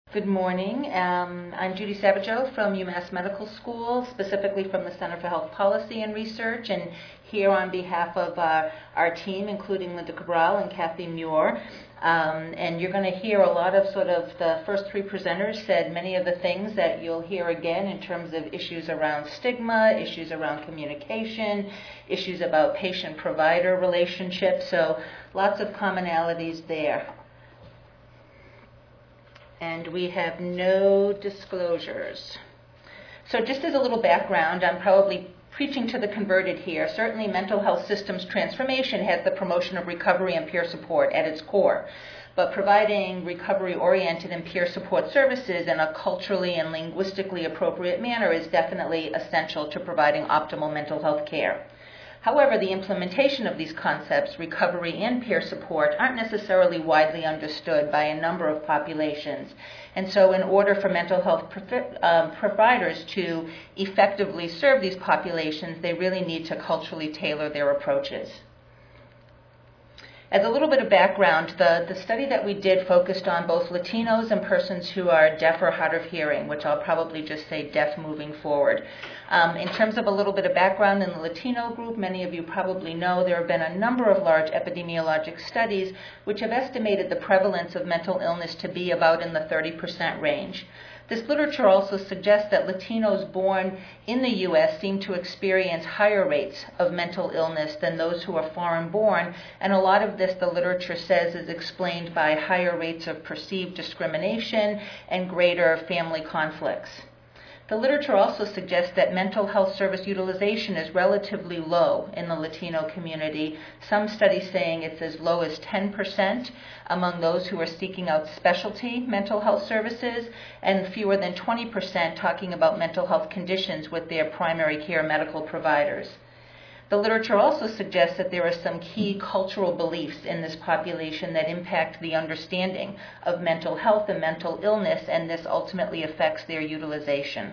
Good morning. I'm Judy Savageau from UMass Medical School, specifically from the Center for Health Policy and Research, and here on behalf of our team, including Linda Cabral and Kathy Muir. And you're going to hear a lot of the first three presenters said many of the things that you'll hear again in terms of issues around stigma, issues around communication, issues about patient-provider relationships, so lots of commonalities there. And we have no disclosures. So just as a little background, I'm probably preaching to the converted here. Certainly mental health systems transformation has the promotion of recovery and peer support at its core. But providing recovery-oriented and peer support services in a culturally and linguistically appropriate manner is definitely essential to providing optimal mental health care. However, the implementation of these concepts, recovery and peer support, aren't necessarily widely understood by a number of populations. And so in order for mental health providers to effectively serve these populations, they really need to culturally tailor their approaches. As a little bit of background, the study that we did focused on both Latinos and persons who are deaf or hard of hearing, which I'll probably just say deaf moving forward. In terms of a little bit of background in the Latino group, many of you probably know there have been a number of large epidemiologic studies which have estimated the prevalence of mental illness to be about in the 30% range. This literature also suggests that Latinos born in the U.S. seem to experience higher rates of mental illness than those who are foreign born, and a lot of this, the literature says, is explained by higher rates of perceived discrimination and greater family conflicts. The literature also suggests that mental health service utilization is relatively low in the Latino community, some studies saying it's as low as 10% among those who are seeking out specialty mental health services, and fewer than 20% talking about mental health conditions with their primary care medical providers. The literature also suggests that there are some key cultural beliefs in this population that impact the understanding of mental health and mental illness, and this ultimately affects their utilization.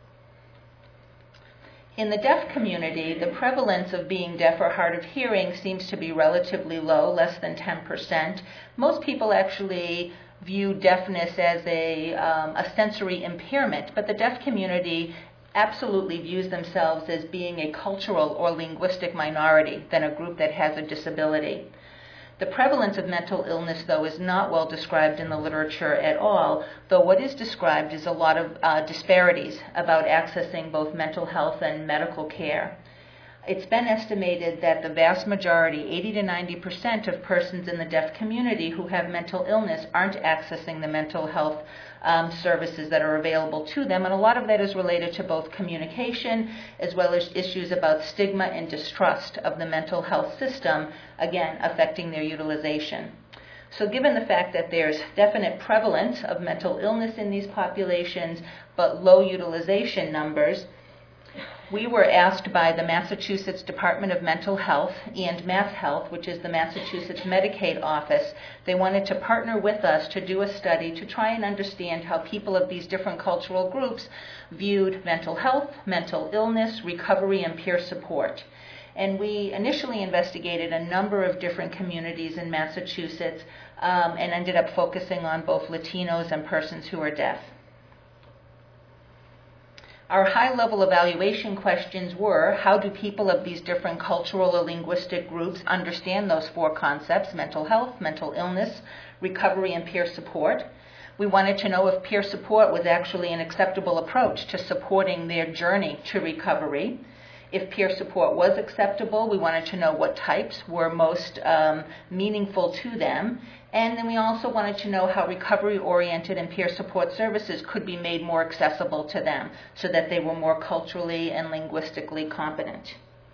In the deaf community, the prevalence of being deaf or hard of hearing seems to be relatively low, less than 10%. Most people actually view deafness as a sensory impairment, but the deaf community absolutely views themselves as being a cultural or linguistic minority than a group that has a disability. The prevalence of mental illness, though, is not well described in the literature at all, though what is described is a lot of disparities about accessing both mental health and medical care. It's been estimated that the vast majority, 80 to 90% of persons in the deaf community who have mental illness aren't accessing the mental health services that are available to them, and a lot of that is related to both communication as well as issues about stigma and distrust of the mental health system, again, affecting their utilization. So given the fact that there's definite prevalence of mental illness in these populations, but low utilization numbers, we were asked by the Massachusetts Department of Mental Health and MassHealth, which is the Massachusetts Medicaid office. They wanted to partner with us to do a study to try and understand how people of these different cultural groups viewed mental health, mental illness, recovery, and peer support. And we initially investigated a number of different communities in Massachusetts and ended up focusing on both Latinos and persons who are deaf. Our high-level evaluation questions were, how do people of these different cultural or linguistic groups understand those four concepts, mental health, mental illness, recovery, and peer support? We wanted to know if peer support was actually an acceptable approach to supporting their journey to recovery. If peer support was acceptable, we wanted to know what types were most meaningful to them. And then we also wanted to know how recovery-oriented and peer support services could be made more accessible to them so that they were more culturally and linguistically competent.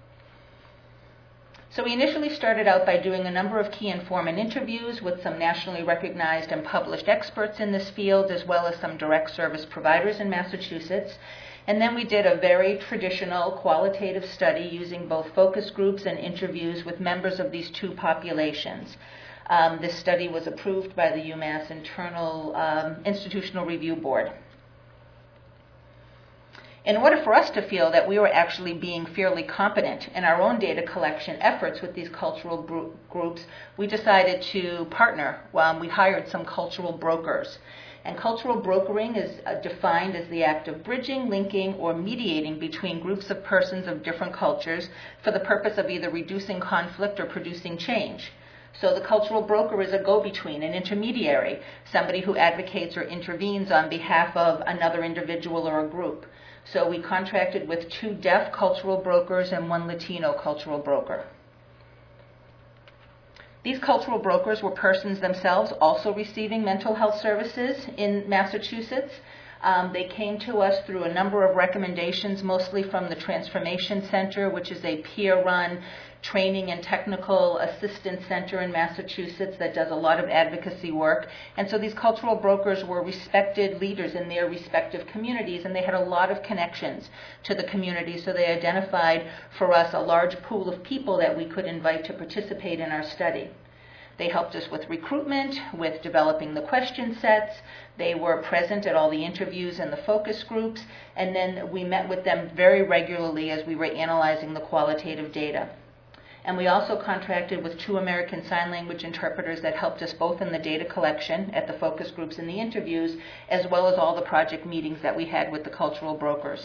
So we initially started out by doing a number of key informant interviews with some nationally recognized and published experts in this field, as well as some direct service providers in Massachusetts. And then we did a very traditional qualitative study using both focus groups and interviews with members of these two populations. This study was approved by the UMass Institutional Review Board. In order for us to feel that we were actually being fairly competent in our own data collection efforts with these cultural groups, we decided to partner. We hired some cultural brokers. And cultural brokering is defined as the act of bridging, linking, or mediating between groups of persons of different cultures for the purpose of either reducing conflict or producing change. So the cultural broker is a go-between, an intermediary, somebody who advocates or intervenes on behalf of another individual or a group. So we contracted with 2 deaf cultural brokers and 1 Latino cultural broker. These cultural brokers were persons themselves also receiving mental health services in Massachusetts. They came to us through a number of recommendations, mostly from the Transformation Center, which is a peer-run training and technical assistance center in Massachusetts that does a lot of advocacy work. And so these cultural brokers were respected leaders in their respective communities, and they had a lot of connections to the community, so they identified for us a large pool of people that we could invite to participate in our study. They helped us with recruitment, with developing the question sets. They were present at all the interviews and the focus groups, and then we met with them very regularly as we were analyzing the qualitative data. And we also contracted with 2 American Sign Language interpreters that helped us both in the data collection at the focus groups and the interviews, as well as all the project meetings that we had with the cultural brokers.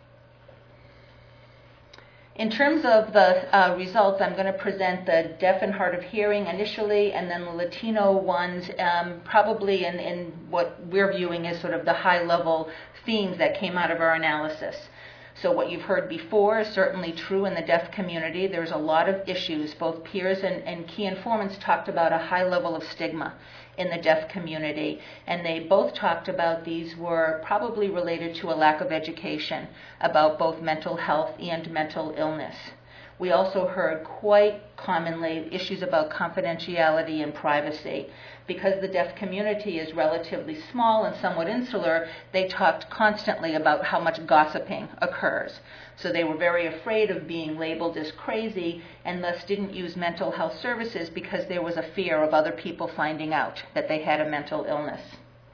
In terms of the results, I'm going to present the deaf and hard of hearing initially, and then the Latino ones, probably in what we're viewing as sort of the high-level themes that came out of our analysis. So what you've heard before is certainly true in the deaf community. There's a lot of issues. Both peers and key informants talked about a high level of stigma in the deaf community, and they both talked about these were probably related to a lack of education about both mental health and mental illness. We also heard quite commonly issues about confidentiality and privacy. Because the deaf community is relatively small and somewhat insular, they talked constantly about how much gossiping occurs. So they were very afraid of being labeled as crazy and thus didn't use mental health services because there was a fear of other people finding out that they had a mental illness.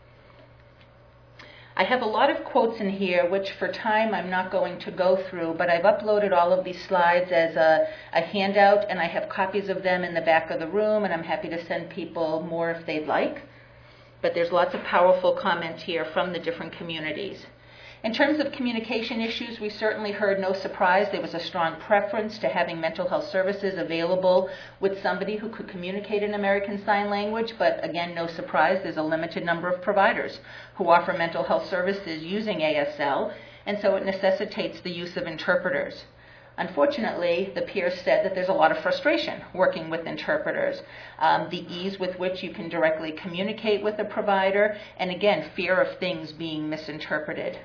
I have a lot of quotes in here, which for time I'm not going to go through, but I've uploaded all of these slides as a handout, and I have copies of them in the back of the room, and I'm happy to send people more if they'd like. But there's lots of powerful comments here from the different communities. In terms of communication issues, we certainly heard no surprise. There was a strong preference to having mental health services available with somebody who could communicate in American Sign Language, but again, no surprise, there's a limited number of providers who offer mental health services using ASL, and so it necessitates the use of interpreters. Unfortunately, the peers said that there's a lot of frustration working with interpreters. The ease with which you can directly communicate with a provider, and again, fear of things being misinterpreted.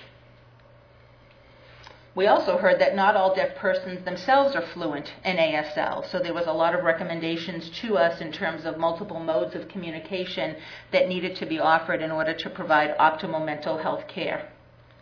We also heard that not all deaf persons themselves are fluent in ASL, so there was a lot of recommendations to us in terms of multiple modes of communication that needed to be offered in order to provide optimal mental health care.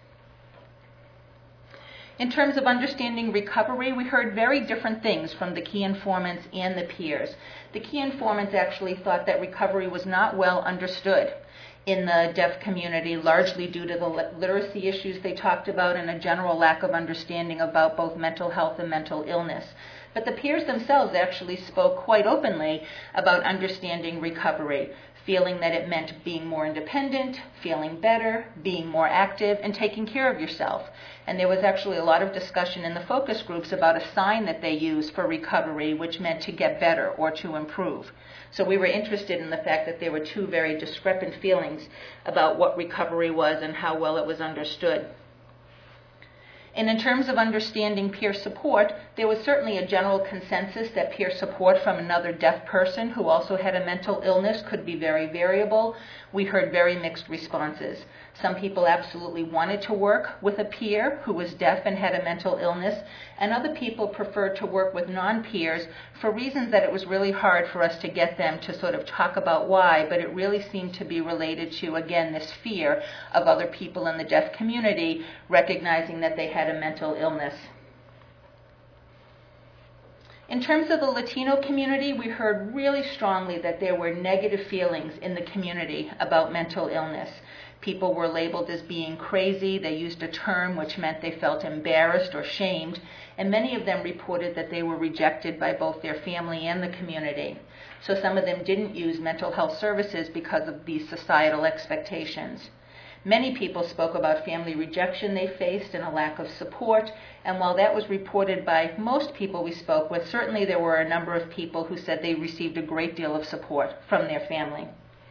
In terms of understanding recovery, we heard very different things from the key informants and the peers. The key informants actually thought that recovery was not well understood in the deaf community, largely due to the literacy issues they talked about and a general lack of understanding about both mental health and mental illness. But the peers themselves actually spoke quite openly about understanding recovery, feeling that it meant being more independent, feeling better, being more active, and taking care of yourself. And there was actually a lot of discussion in the focus groups about a sign that they use for recovery, which meant to get better or to improve. So we were interested in the fact that there were 2 very discrepant feelings about what recovery was and how well it was understood. And in terms of understanding peer support, there was certainly a general consensus that peer support from another deaf person who also had a mental illness could be very variable. We heard very mixed responses. Some people absolutely wanted to work with a peer who was deaf and had a mental illness, and other people preferred to work with non-peers for reasons that it was really hard for us to get them to sort of talk about why, but it really seemed to be related to, again, this fear of other people in the deaf community recognizing that they had a mental illness. In terms of the Latino community, we heard really strongly that there were negative feelings in the community about mental illness. People were labeled as being crazy. They used a term which meant they felt embarrassed or shamed, and many of them reported that they were rejected by both their family and the community. So some of them didn't use mental health services because of these societal expectations. Many people spoke about family rejection they faced and a lack of support, and while that was reported by most people we spoke with, certainly there were a number of people who said they received a great deal of support from their family.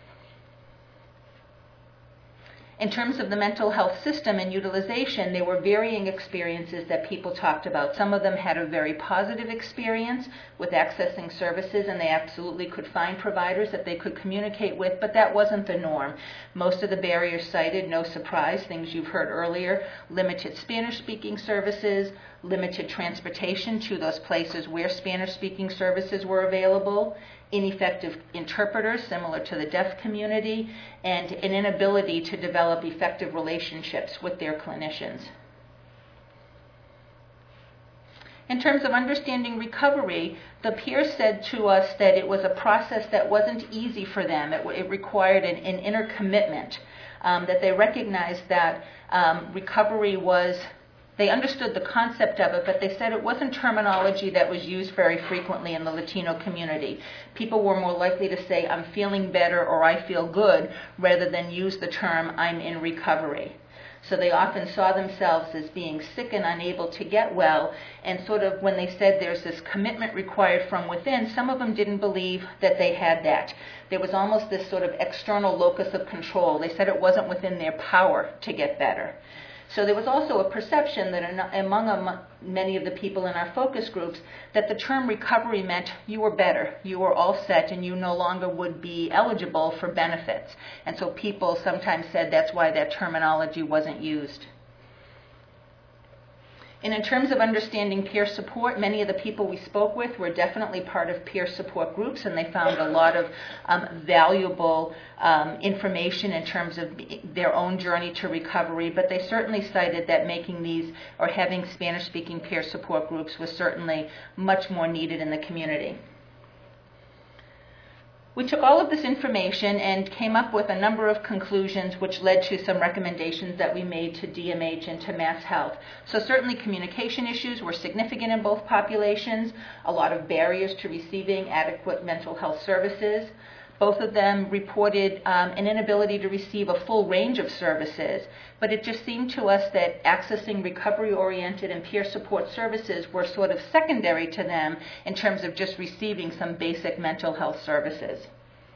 In terms of the mental health system and utilization, there were varying experiences that people talked about. Some of them had a very positive experience with accessing services, and they absolutely could find providers that they could communicate with, but that wasn't the norm. Most of the barriers cited, no surprise, things you've heard earlier: limited Spanish-speaking services, limited transportation to those places where Spanish-speaking services were available, ineffective interpreters similar to the deaf community, and an inability to develop effective relationships with their clinicians. In terms of understanding recovery, the peers said to us that it was a process that wasn't easy for them. It required an inner commitment, that they recognized that recovery was, they understood the concept of it, but they said it wasn't terminology that was used very frequently in the Latino community. People were more likely to say, "I'm feeling better," or "I feel good," rather than use the term, "I'm in recovery." So they often saw themselves as being sick and unable to get well, and sort of when they said there's this commitment required from within, some of them didn't believe that they had that. There was almost this sort of external locus of control. They said it wasn't within their power to get better. So there was also a perception that among many of the people in our focus groups that the term recovery meant you were better, you were all set, and you no longer would be eligible for benefits. And so people sometimes said that's why that terminology wasn't used. And in terms of understanding peer support, many of the people we spoke with were definitely part of peer support groups, and they found a lot of valuable information in terms of their own journey to recovery, but they certainly cited that making these or having Spanish-speaking peer support groups was certainly much more needed in the community. We took all of this information and came up with a number of conclusions which led to some recommendations that we made to DMH and to MassHealth. So certainly communication issues were significant in both populations, a lot of barriers to receiving adequate mental health services. Both of them reported an inability to receive a full range of services, but it just seemed to us that accessing recovery-oriented and peer support services were sort of secondary to them in terms of just receiving some basic mental health services.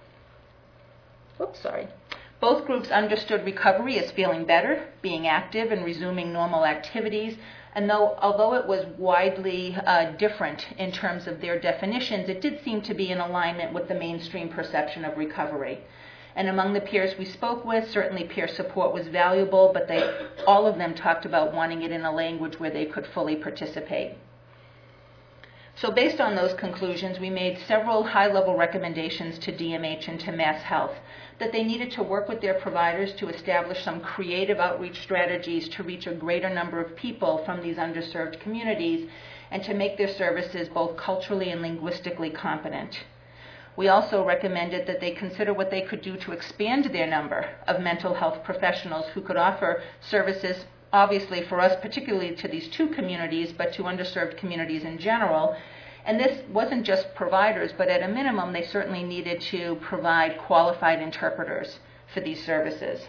Both groups understood recovery as feeling better, being active, and resuming normal activities. And although it was widely different in terms of their definitions, it did seem to be in alignment with the mainstream perception of recovery. And among the peers we spoke with, certainly peer support was valuable, but all of them talked about wanting it in a language where they could fully participate. So based on those conclusions, we made several high-level recommendations to DMH and to MassHealth that they needed to work with their providers to establish some creative outreach strategies to reach a greater number of people from these underserved communities and to make their services both culturally and linguistically competent. We also recommended that they consider what they could do to expand their number of mental health professionals who could offer services, obviously for us, particularly to these two communities, but to underserved communities in general. And this wasn't just providers, but at a minimum, they certainly needed to provide qualified interpreters for these services.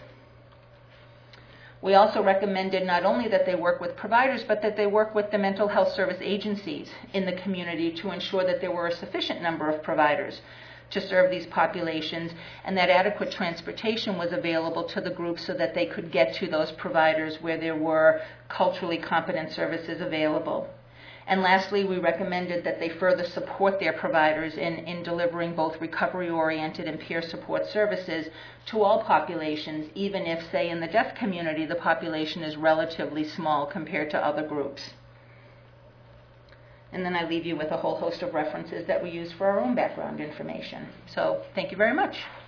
We also recommended not only that they work with providers, but that they work with the mental health service agencies in the community to ensure that there were a sufficient number of providers to serve these populations, and that adequate transportation was available to the group so that they could get to those providers where there were culturally competent services available. And lastly, we recommended that they further support their providers in delivering both recovery-oriented and peer support services to all populations, even if, say, in the deaf community, the population is relatively small compared to other groups. And then I leave you with a whole host of references that we use for our own background information. So thank you very much.